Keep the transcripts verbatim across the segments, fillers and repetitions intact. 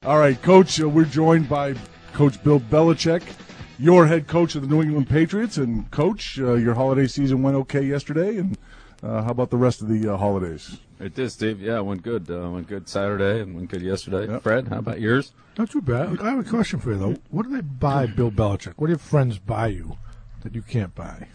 All right, Coach, uh, we're joined by Coach Bill Belichick, your head coach of the New England Patriots. And, Coach, uh, your holiday season went okay yesterday, and uh, how about the rest of the uh, holidays? It did, Steve. Yeah, it went good. Uh, went good Saturday and went good yesterday. Yep. Fred, how about yours? Not too bad. I have a question for you, though. What do they buy Bill Belichick? What do your friends buy you that you can't buy?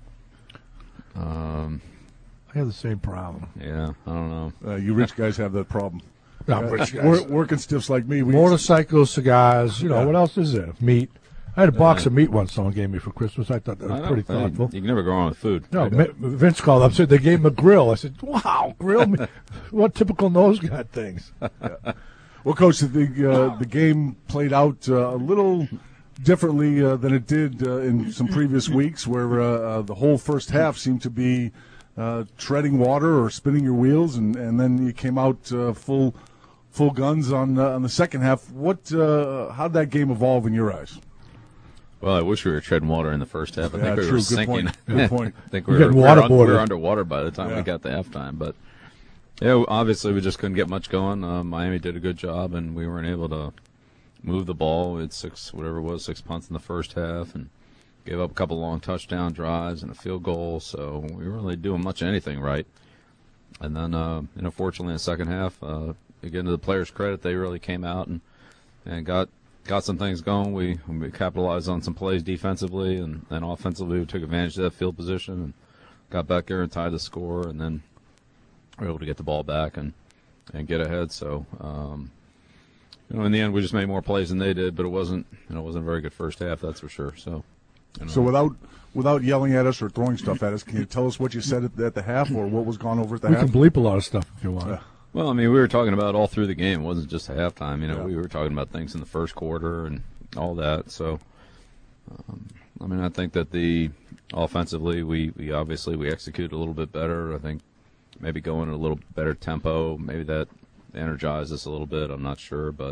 Um, I have the same problem. Yeah, I don't know. Uh, you rich guys have that problem. No, uh, rich guys. We're, working stiffs like me. We Motorcycles, cigars, you know, yeah. what else is there? Meat. I had a box uh, of meat once someone gave me for Christmas. I thought that was pretty thoughtful. You can never go wrong with food. No, Vince called up and said they gave him a grill. I said, wow, grill me. What typical nose guard things. Yeah. Well, Coach, the uh, the game played out uh, a little differently uh, than it did uh, in some previous weeks, where uh, uh, the whole first half seemed to be uh, treading water or spinning your wheels, and, and then you came out uh, full full guns on uh, on the second half. What? Uh, how did that game evolve in your eyes? Well, I wish we were treading water in the first half. I yeah, think we true. were Good sinking. Point. Good point. I think we were, we, were un, we were underwater by the time yeah. we got to halftime. But, yeah, obviously we just couldn't get much going. Uh, Miami did a good job, and we weren't able to move the ball. We had six, whatever it was, six punts in the first half, and gave up a couple long touchdown drives and a field goal. So we weren't really doing much of anything right. And then, uh, you know, fortunately in the second half, uh, again, to the players' credit, they really came out and, and got – got some things going. We, we capitalized on some plays defensively, and then offensively we took advantage of that field position and got back there and tied the score, and then we were able to get the ball back and, and get ahead. So, um, you know, in the end we just made more plays than they did, but it wasn't, you know, it wasn't a very good first half, that's for sure. So, you know. So without without yelling at us or throwing stuff at us, can you tell us what you said at, at the half or what was gone over at the we half? We can bleep a lot of stuff if you want. Yeah. Well, I mean, we were talking about all through the game. It wasn't just at halftime. You know, yeah. we were talking about things in the first quarter and all that. So, um, I mean, I think that the offensively, we, we obviously we executed a little bit better. I think maybe going at a little better tempo, maybe that energized us a little bit. I'm not sure, but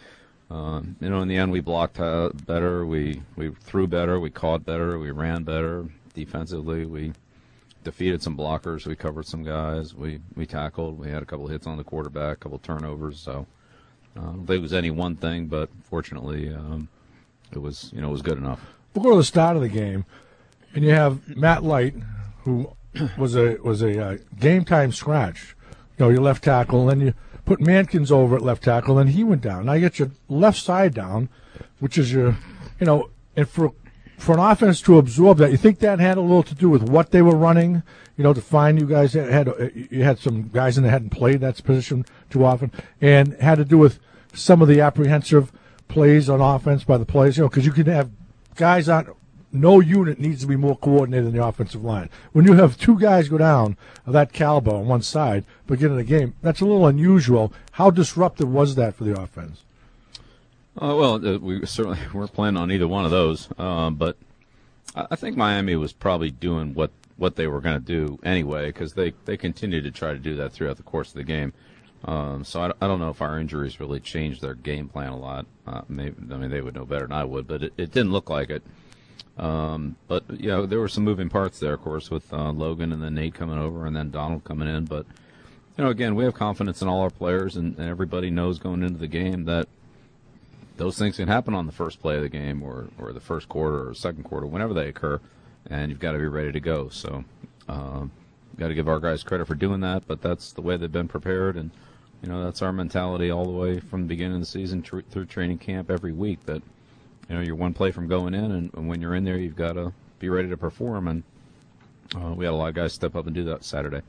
um, you know, in the end, we blocked uh, better. We we threw better. We caught better. We ran better defensively. We defeated some blockers. We covered some guys. We we tackled. We had a couple of hits on the quarterback, a couple of turnovers. So uh, I don't think it was any one thing, but fortunately, um, it was you know it was good enough. We'll go to the start of the game, and you have Matt Light, who was a was a uh, game time scratch. You know, your left tackle, and then you put Mankins over at left tackle, and he went down. Now you get your left side down, which is your, you know, and for. For an offense to absorb that, you think that had a little to do with what they were running? You know, to find you guys had, had you had some guys in that hadn't played that position too often, and had to do with some of the apprehensive plays on offense by the players. You know, because you can have guys on. No unit needs to be more coordinated than the offensive line. When you have two guys go down of that caliber on one side, beginning of the game, that's a little unusual. How disruptive was that for the offense? Uh, well, uh, we certainly weren't planning on either one of those, um, but I, I think Miami was probably doing what, what they were going to do anyway, because they, they continued to try to do that throughout the course of the game. Um, so I, I don't know if our injuries really changed their game plan a lot. Uh, maybe I mean they would know better than I would, but it, it didn't look like it. Um, but you know there were some moving parts there, of course, with uh, Logan and then Nate coming over and then Donald coming in. But you know, again, we have confidence in all our players, and, and everybody knows going into the game that those things can happen on the first play of the game or, or the first quarter or second quarter, whenever they occur, and you've got to be ready to go. So um, you've got to give our guys credit for doing that, but that's the way they've been prepared, and you know that's our mentality all the way from the beginning of the season tr- through training camp every week, that you know you're one play from going in, and, and when you're in there, you've got to be ready to perform, and uh, we had a lot of guys step up and do that Saturday.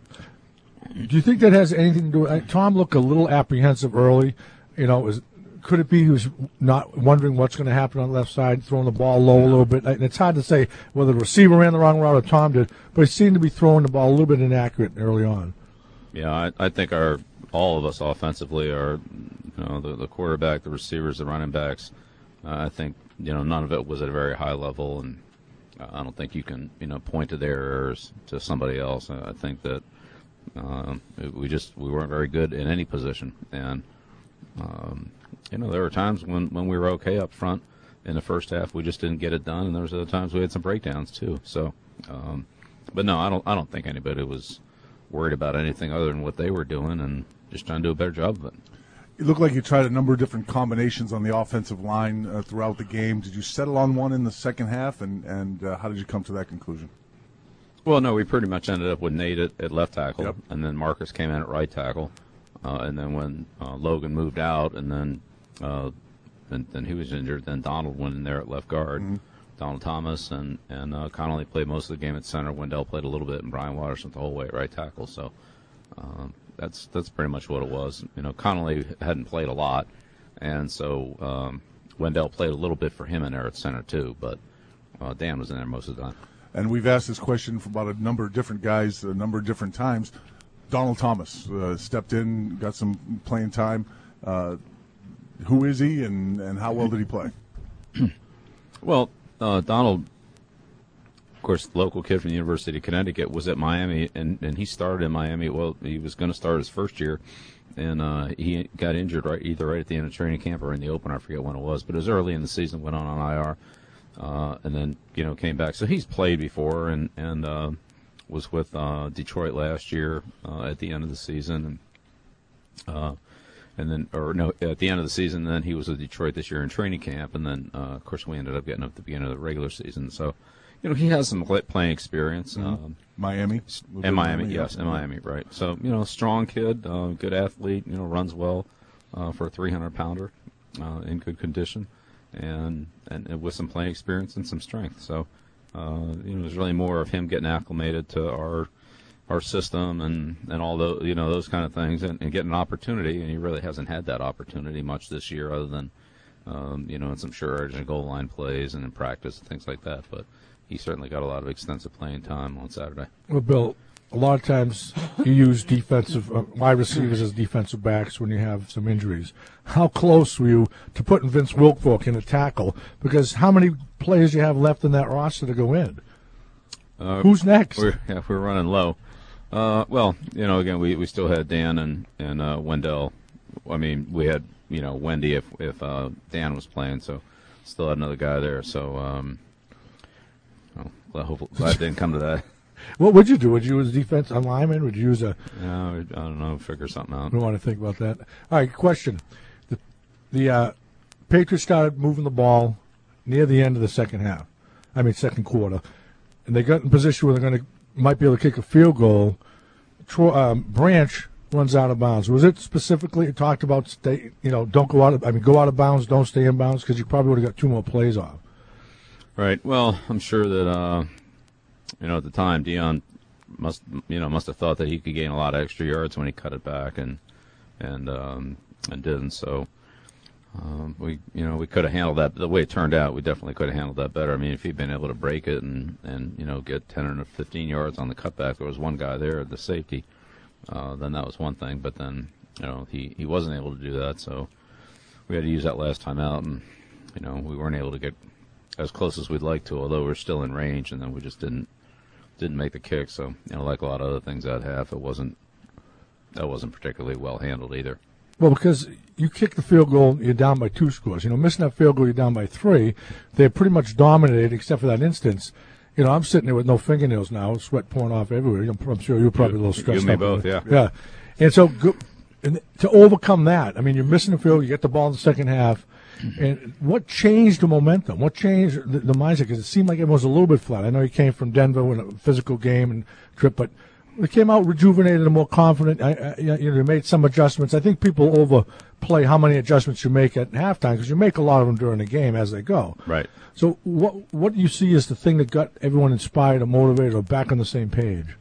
Do you think that has anything to do with – Tom looked a little apprehensive early. You know, it was – could it be he was not wondering what's going to happen on the left side, throwing the ball low a little bit? And it's hard to say whether the receiver ran the wrong route or Tom did, but he seemed to be throwing the ball a little bit inaccurate early on. Yeah, I, I think our all of us offensively are, you know, the, the quarterback, the receivers, the running backs. Uh, I think you know none of it was at a very high level, and I don't think you can you know point to their errors to somebody else. I think that um, we just we weren't very good in any position, and. Um, You know, there were times when, when we were okay up front in the first half. We just didn't get it done, and there was other times we had some breakdowns too. So, um, but no, I don't. I don't think anybody was worried about anything other than what they were doing and just trying to do a better job of it. It looked like you tried a number of different combinations on the offensive line uh, throughout the game. Did you settle on one in the second half, and, and uh, how did you come to that conclusion? Well, no, we pretty much ended up with Nate at, at left tackle, yep. and then Marcus came in at right tackle. Uh, and then when uh, Logan moved out, and then uh, and then he was injured, then Donald went in there at left guard. Mm-hmm. Donald Thomas and and uh, Connolly played most of the game at center. Wendell played a little bit, and Brian Waters went the whole way at right tackle. So um, that's that's pretty much what it was. You know, Connolly hadn't played a lot, and so um, Wendell played a little bit for him in there at center too. But uh, Dan was in there most of the time. And we've asked this question for about a number of different guys, a number of different times. Donald Thomas uh, stepped in, got some playing time. Uh, who is he, and, and how well did he play? Well, uh, Donald, of course, local kid from the University of Connecticut, was at Miami, and, and he started in Miami. Well, he was going to start his first year, and uh, he got injured right either right at the end of training camp or in the open. I forget when it was, but it was early in the season. Went on on I R, uh, and then you know came back. So he's played before, and and. Uh, was with uh, Detroit last year uh, at the end of the season, and uh, and then or no at the end of the season. Then he was with Detroit this year in training camp, and then uh, of course we ended up getting up at the beginning of the regular season. So, you know, he has some playing experience. Mm-hmm. Um, Miami, in Miami, Miami, yes, in Miami, right. So you know, strong kid, uh, good athlete. You know, runs well uh, for a three hundred pounder, uh, in good condition, and, and and with some playing experience and some strength. So. Uh, you know, it was really more of him getting acclimated to our our system and, and all those, you know, those kind of things, and, and getting an opportunity. And he really hasn't had that opportunity much this year, other than, um, you know, in some sure urgent goal line plays and in practice and things like that. But he certainly got a lot of extensive playing time on Saturday. Well, Bill, a lot of times you use defensive uh, wide receivers as defensive backs when you have some injuries. How close were you to putting Vince Wilfork in a tackle? Because how many players you have left in that roster to go in? Uh, Who's next? We're, yeah, we're running low. Uh, well, you know, again, we, we still had Dan and and uh, Wendell. I mean, we had you know Wendy if if uh, Dan was playing, so still had another guy there. So, um, well, hopefully, glad it didn't come to that. What would you do? Would you use defense on lineman? Would you use a? No, I don't know. Figure something out. I don't want to think about that. All right, question: the the uh, Patriots started moving the ball near the end of the second half. I mean, second quarter, and they got in position where they're going to might be able to kick a field goal. Tro- um, Branch runs out of bounds. Was it specifically it talked about stay? You know, don't go out of. I mean, go out of bounds. Don't stay in bounds because you probably would have got two more plays off. Right. Well, I'm sure that. Uh, You know, at the time, Dion must, you know, must have thought that he could gain a lot of extra yards when he cut it back, and and um, and didn't. So um, we, you know, we could have handled that. The way it turned out, we definitely could have handled that better. I mean, if he'd been able to break it and, and you know get ten or fifteen yards on the cutback, there was one guy there, the safety. Uh, then that was one thing. But then, you know, he, he wasn't able to do that, so we had to use that last time out, and you know, we weren't able to get as close as we'd like to, although we're still in range, and then we just didn't. Didn't make the kick, so you know, like a lot of other things that half, it wasn't that wasn't particularly well handled either. Well, because you kick the field goal, you're down by two scores. You know, missing that field goal, you're down by three. They're pretty much dominated, except for that instance. You know, I'm sitting there with no fingernails now, sweat pouring off everywhere. I'm, I'm sure you're probably a little stressed. You and me out both, yeah. Yeah, and so go, and to overcome that, I mean, you're missing the field, you get the ball in the second half. And what changed the momentum? What changed the, the mindset? Because it seemed like it was a little bit flat. I know you came from Denver with a physical game and trip, but they came out rejuvenated and more confident. I, I, you know, they made some adjustments. I think people overplay how many adjustments you make at halftime because you make a lot of them during the game as they go. Right. So what what do you see as the thing that got everyone inspired or motivated or back on the same page?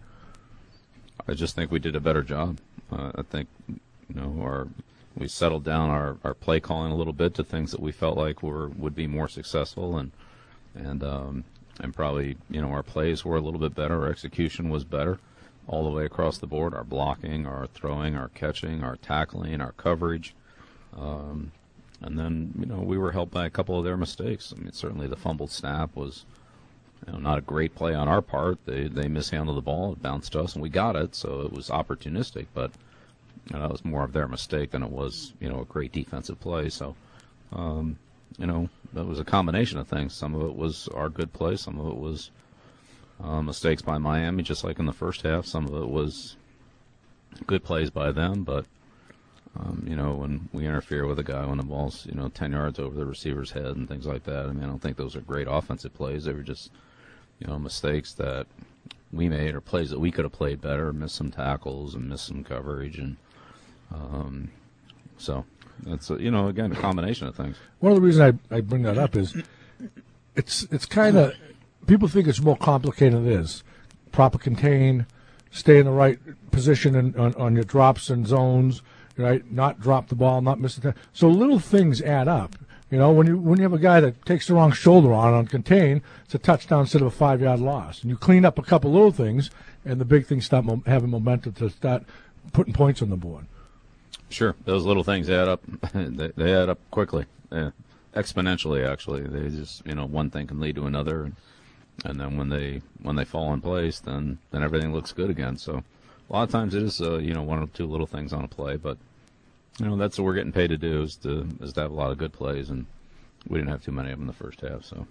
I just think we did a better job. Uh, I think, you know, our we settled down our, our play calling a little bit to things that we felt like were would be more successful, and and um, and probably, you know, our plays were a little bit better. Our execution was better all the way across the board. Our blocking, our throwing, our catching, our tackling, our coverage, um, and then, you know, we were helped by a couple of their mistakes. I mean, certainly the fumbled snap was, you know, not a great play on our part. They they mishandled the ball, it bounced us, and we got it, so it was opportunistic, but. And that was more of their mistake than it was, you know, a great defensive play. So, um, you know, that was a combination of things. Some of it was our good play. Some of it was uh, mistakes by Miami, just like in the first half. Some of it was good plays by them. But, Um, you know, when we interfere with a guy when the ball's, you know, ten yards over the receiver's head and things like that. I mean, I don't think those are great offensive plays. They were just, you know, mistakes that we made or plays that we could have played better, missed some tackles and missed some coverage. And um, so that's, a, you know, again, a combination of things. One of the reasons I, I bring that up is it's it's kind of, people think it's more complicated than it is. Proper contain, stay in the right position in, on, on your drops and zones, right? Not drop the ball, not miss the time. So little things add up. You know, when you when you have a guy that takes the wrong shoulder on on contain, it's a touchdown instead of a five-yard loss. And you clean up a couple little things, and the big things start mo- having momentum to start putting points on the board. Sure, those little things add up. they, they add up quickly, yeah. Exponentially. Actually, they just, you know, one thing can lead to another, and, and then when they when they fall in place, then then everything looks good again. So a lot of times it is, uh, you know, one or two little things on a play, but. You know, that's what we're getting paid to do, is to is to have a lot of good plays, and we didn't have too many of them in the first half. So,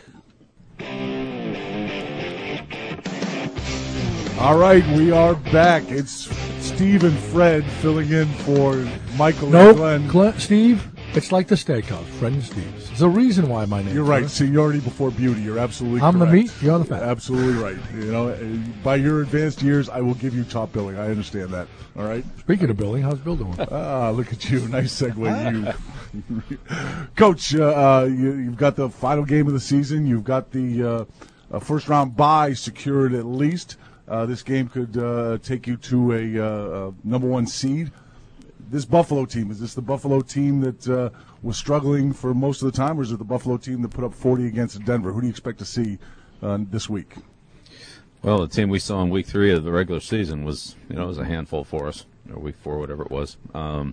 all right, we are back. It's Steve and Fred filling in for Michael nope, and Glenn. Glenn. Steve, it's like the steakhouse, Fred and Steve's. There's a reason why my name. You're right. Seniority before beauty. You're absolutely I'm correct. the meat, you're the fat. Absolutely right. You know, by your advanced years, I will give you top billing. I understand that. All right. Speaking of billing, how's Bill doing? Ah, look at you. Nice segue, you. Coach, uh, uh, you, you've got the final game of the season. You've got the uh, first-round bye secured at least. Uh, this game could uh, take you to a, uh, a number one seed. This Buffalo team, is this the Buffalo team that uh, was struggling for most of the time, or is it the Buffalo team that put up forty against Denver? Who do you expect to see uh, this week? Well, the team we saw in week three of the regular season was, you know, it was a handful for us, or week four, whatever it was. Um,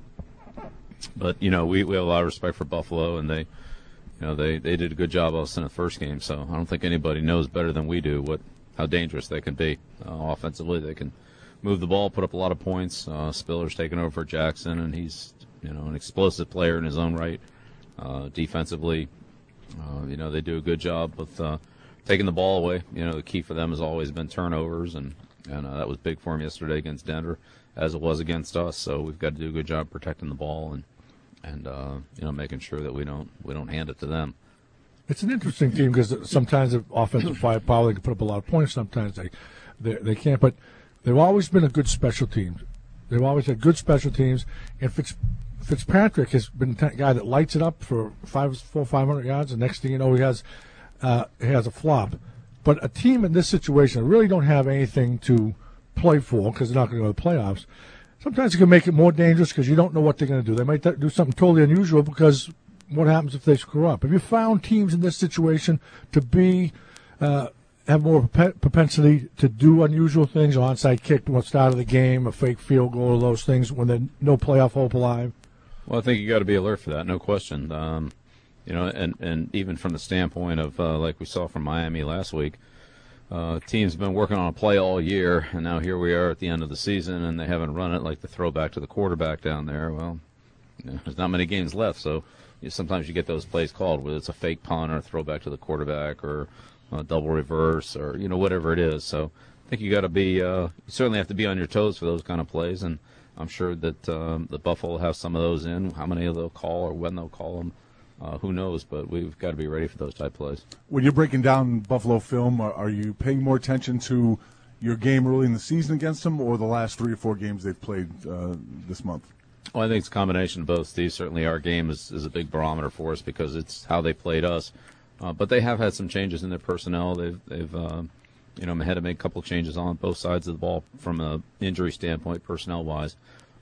but, you know, we, we have a lot of respect for Buffalo, and they, you know, they, they did a good job of us in the first game. So I don't think anybody knows better than we do what how dangerous they can be. Uh, offensively, they can move the ball, put up a lot of points. Uh, Spiller's taken over for Jackson, and he's, you know, an explosive player in his own right. Uh, defensively, uh, you know, they do a good job with uh, taking the ball away. You know, the key for them has always been turnovers, and, and uh, that was big for them yesterday against Denver, as it was against us. So we've got to do a good job protecting the ball and and uh, you know, making sure that we don't we don't hand it to them. It's an interesting team because sometimes the offensive firepower, they can put up a lot of points. Sometimes they, they they can't. But they've always been a good special team. They've always had good special teams. And Fitz, Fitzpatrick has been a guy that lights it up for five, four, five hundred yards. The next thing you know, he has uh, he has a flop. But a team in this situation really don't have anything to play for because they're not going to go to the playoffs. Sometimes it can make it more dangerous because you don't know what they're going to do. They might do something totally unusual because what happens if they screw up? Have you found teams in this situation to be uh, have more propensity to do unusual things, an onside kick at the start of the game, a fake field goal, those things when there's no playoff hope alive? Well, I think you got to be alert for that, no question. Um, you know, and, and even from the standpoint of uh, like we saw from Miami last week, uh, teams have been working on a play all year, and now here we are at the end of the season, and they haven't run it, like the throwback to the quarterback down there. Well, you know, there's not many games left, so you know, sometimes you get those plays called, whether it's a fake punt or a throwback to the quarterback or a double reverse or, you know, whatever it is. So I think you got to be, uh, you certainly have to be on your toes for those kind of plays, and I'm sure that um, the Buffalo will have some of those in. How many they'll call or when they'll call them, uh, who knows? But we've got to be ready for those type plays. When you're breaking down Buffalo film, are, are you paying more attention to your game early in the season against them or the last three or four games they've played uh, this month? Well, I think it's a combination of both, Steve. Certainly our game is, is a big barometer for us because it's how they played us. Uh, but they have had some changes in their personnel. They've, they've uh, you know, had to make a couple of changes on both sides of the ball from an injury standpoint, personnel-wise.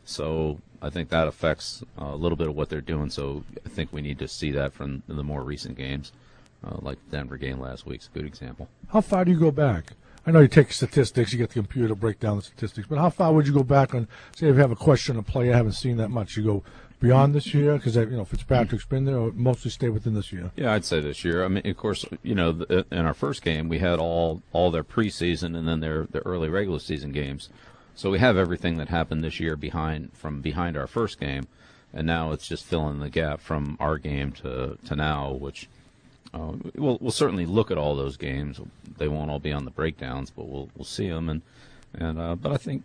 So I think that affects uh, a little bit of what they're doing. So I think we need to see that from the more recent games, uh, like the Denver game last week's a good example. How far do you go back? I know you take statistics, you get the computer to break down the statistics, but how far would you go back on, say, if you have a question on a player, I haven't seen that much, you go beyond this year? Because, you know, Fitzpatrick's been there, or mostly stay within this year? Yeah, I'd say this year. I mean, of course, you know, the, in our first game, we had all, all their preseason and then their, their early regular season games. So we have everything that happened this year behind from behind our first game, and now it's just filling the gap from our game to, to now, which uh, we'll, we'll certainly look at all those games. They won't all be on the breakdowns, but we'll we'll see them. And, and uh, but I think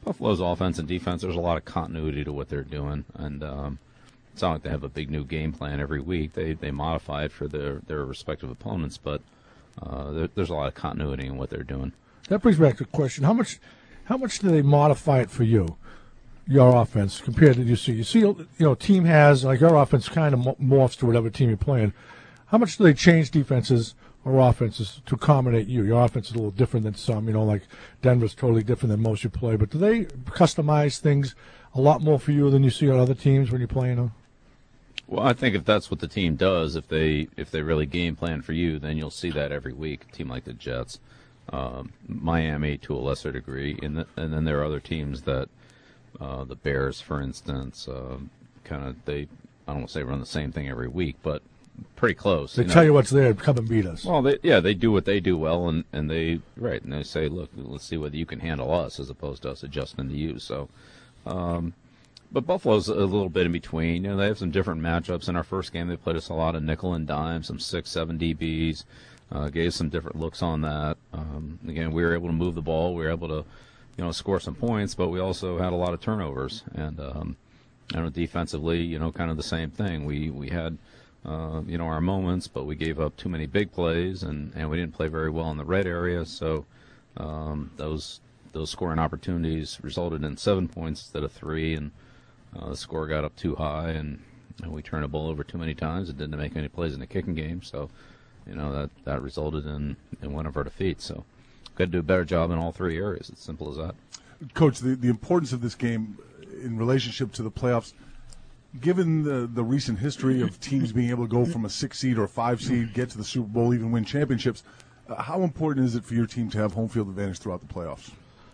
Buffalo's offense and defense, there's a lot of continuity to what they're doing, and um, it's not like they have a big new game plan every week. They they modify it for their, their respective opponents, but uh, there, there's a lot of continuity in what they're doing. That brings me back to the question: How much, how much do they modify it for you, your offense, compared to you see? You see, you know, team has like your offense kind of morphs to whatever team you're playing. How much do they change defenses or offenses to accommodate you? Your offense is a little different than some. You know, like Denver's totally different than most you play. But do they customize things a lot more for you than you see on other teams when you're playing them? Well, I think if that's what the team does, if they if they really game plan for you, then you'll see that every week. A team like the Jets. Um, Miami to a lesser degree, and, the, and then there are other teams that, uh, the Bears, for instance, uh, kind of they I don't want to say run the same thing every week, but pretty close. They you tell know? you what's there, come and beat us. Well, they, yeah, they do what they do well, and, and they right, and they say, look, let's see whether you can handle us as opposed to us adjusting to you. So, um, but Buffalo's a little bit in between. You know, they have some different matchups. In our first game, they played us a lot of nickel and dime, some six, seven D Bs. Uh, gave some different looks on that. Um, again, we were able to move the ball. We were able to, you know, score some points, but we also had a lot of turnovers. And, um, you know, defensively, you know, kind of the same thing. We we had, uh, you know, our moments, but we gave up too many big plays, and, and we didn't play very well in the red area. So um, those those scoring opportunities resulted in seven points instead of three, and uh, the score got up too high, and, and we turned the ball over too many times and didn't make any plays in the kicking game. So. You know, that, that resulted in, in one of our defeats. So, got to do a better job in all three areas. It's simple as that. Coach, the, the importance of this game in relationship to the playoffs, given the, the recent history of teams being able to go from a six seed or a five seed, get to the Super Bowl, even win championships, uh, how important is it for your team to have home field advantage throughout the playoffs?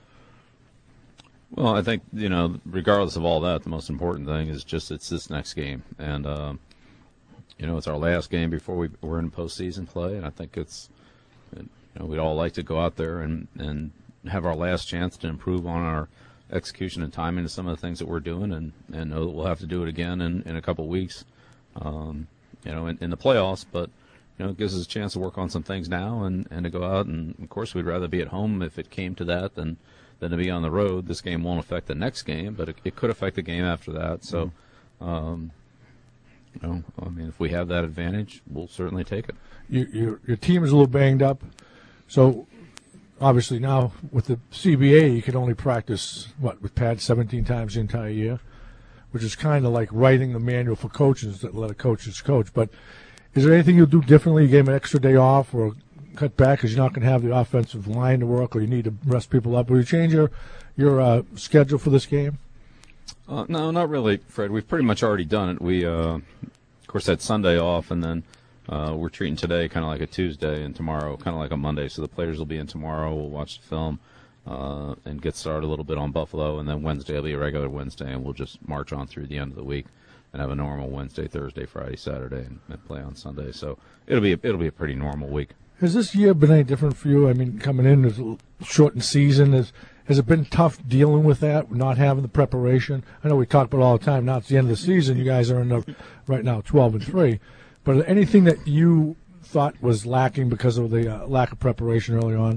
Well, I think, you know, regardless of all that, the most important thing is just it's this next game. And, um, you know, it's our last game before we, we're in postseason play, and I think it's, you know, we'd all like to go out there and, and have our last chance to improve on our execution and timing of some of the things that we're doing, and, and know that we'll have to do it again in, in a couple of weeks, um, you know, in, in the playoffs. But, you know, it gives us a chance to work on some things now and, and to go out. And, of course, we'd rather be at home if it came to that than, than to be on the road. This game won't affect the next game, but it, it could affect the game after that. So, um You know, I mean, if we have that advantage, we'll certainly take it. You, your your team is a little banged up, so obviously now with the C B A, you can only practice what with pads seventeen times the entire year, which is kind of like writing the manual for coaches that let a coaches coach. But is there anything you'll do differently? You gave an extra day off, or cut back because you're not going to have the offensive line to work, or you need to rest people up? Will you change your your uh, schedule for this game? Uh, no, not really, Fred. We've pretty much already done it. We, uh, of course, had Sunday off, and then uh, we're treating today kind of like a Tuesday and tomorrow kind of like a Monday. So the players will be in tomorrow. We'll watch the film uh, and get started a little bit on Buffalo, and then Wednesday will be a regular Wednesday, and we'll just march on through the end of the week and have a normal Wednesday, Thursday, Friday, Saturday, and, and play on Sunday. So it'll be a, it'll be a pretty normal week. Has this year been any different for you? I mean, coming in, there's a shortened season. Has, has it been tough dealing with that, not having the preparation? I know we talk about it all the time. Now it's the end of the season. You guys are in the, right now twelve and three. But anything that you thought was lacking because of the uh, lack of preparation early on?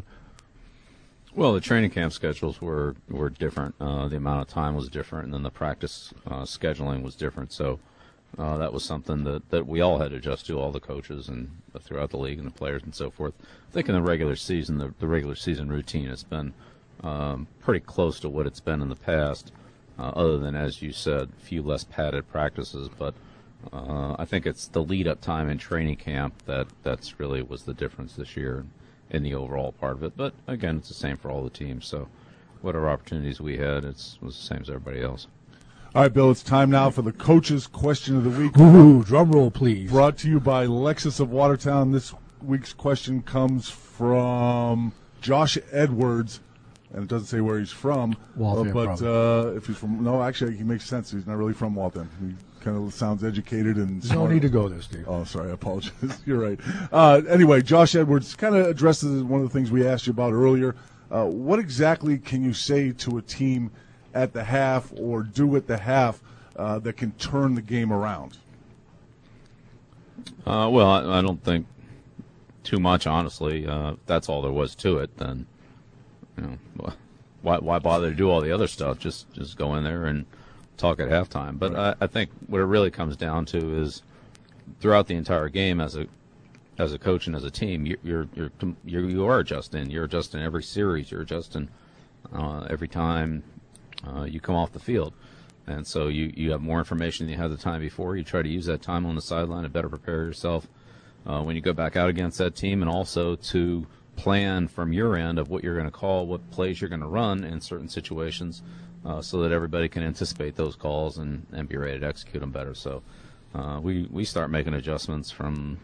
Well, the training camp schedules were, were different. Uh, the amount of time was different, and then the practice uh, scheduling was different. So uh, that was something that, that we all had to adjust to, all the coaches and uh, throughout the league and the players and so forth. I think in the regular season, the, the regular season routine has been um, pretty close to what it's been in the past, uh, other than, as you said, a few less padded practices. But uh, I think it's the lead-up time in training camp that that's really was the difference this year in the overall part of it. But, again, it's the same for all the teams. So whatever opportunities we had, it's, it was the same as everybody else. All right, Bill, it's time now for the Coach's Question of the Week. Ooh, drum roll, please. Brought to you by Lexus of Watertown. This week's question comes from Josh Edwards, and it doesn't say where he's from. Waltham, uh, but uh, if he's from, no, actually, he makes sense. He's not really from Waltham. He kind of sounds educated and There's smart. no need to go there, Steve. Oh, sorry, I apologize. You're right. Uh, anyway, Josh Edwards kind of addresses one of the things we asked you about earlier. Uh, what exactly can you say to a team at the half or do at the half uh, that can turn the game around? Uh, well, I, I don't think too much, honestly. Uh, if that's all there was to it, then, you know, why why bother to do all the other stuff? Just just go in there and talk at halftime. But I, I think what it really comes down to is throughout the entire game, as a as a coach and as a team, you, you're you're you're you are adjusting. You're adjusting every series. You're adjusting uh, every time uh, you come off the field. And so you, you have more information than you had the time before. You try to use that time on the sideline to better prepare yourself uh, when you go back out against that team, and also to plan from your end of what you're going to call, what plays you're going to run in certain situations, uh, so that everybody can anticipate those calls and, and be ready to execute them better. So uh, we, we start making adjustments from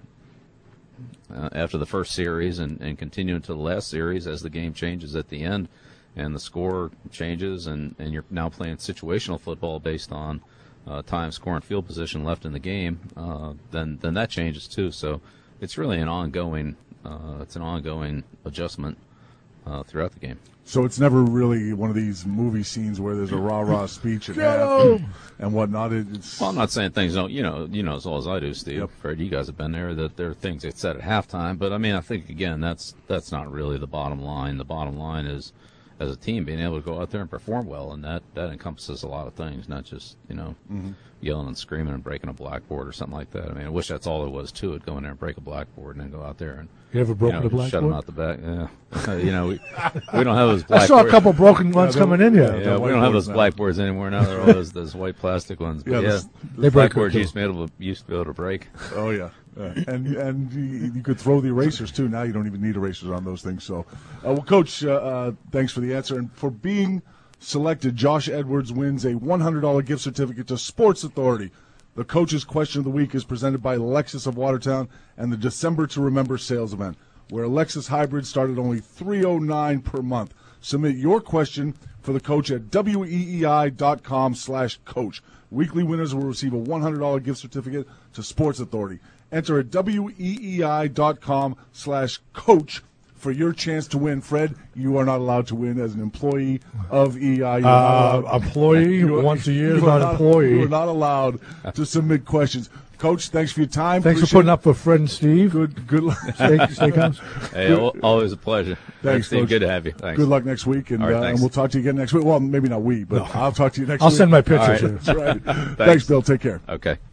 uh, after the first series and, and continue into the last series as the game changes at the end. And the score changes, and, and you're now playing situational football based on uh, time, score, and field position left in the game. Uh, then then that changes too. So it's really an ongoing uh, it's an ongoing adjustment uh, throughout the game. So it's never really one of these movie scenes where there's a rah rah speech at half and whatnot. It's Well, I'm not saying things don't, you know, you know as well as I do, Steve. Yep. Fred, you guys have been there. That there are things that said at halftime, but I mean, I think again, that's that's not really the bottom line. The bottom line is, as a team, being able to go out there and perform well, and that, that encompasses a lot of things, not just, you know, mm-hmm. yelling and screaming and breaking a blackboard or something like that. I mean, I wish that's all there was to it, go in there and break a blackboard and then go out there and You ever broken you know, a shut them blackboard? out the back. Yeah. you know, we, we don't have those blackboards. I saw a couple broken ones Yeah, coming in here. Yeah, we don't have those blackboards anymore now. They're all those, those white plastic ones. But Yeah, yeah, those- They break blackboards too. used to be able to, used to be able to break. Oh yeah, yeah. and and you, you could throw the erasers too. Now you don't even need erasers on those things. So, uh, well, Coach, uh, uh, thanks for the answer and for being selected. Josh Edwards wins a one hundred dollars gift certificate to Sports Authority. The Coach's Question of the Week is presented by Lexus of Watertown and the December to Remember sales event, where a Lexus hybrid start at only three hundred nine dollars per month. Submit your question for the Coach at weei dot com slash coach. Weekly winners will receive a one hundred dollars gift certificate to Sports Authority. Enter at weei dot com slash coach for your chance to win. Fred, you are not allowed to win as an employee of E I. You're not Uh, allowed- employee you are- once a year is you are not employee. You are not allowed to submit questions. Coach, thanks for your time. Thanks for Appreciate putting up for Fred and Steve. Good, good luck. Steak, steakhouse. Hey, al- always a pleasure. Thanks, Steve. Coach. Good to have you. Thanks. Good luck next week, and, All right, uh, and thanks. we'll talk to you again next week. Well, maybe not we, but I'll talk to you next I'll week. send my pictures. All right. here. That's right. Thanks, Bill. Take care. Okay.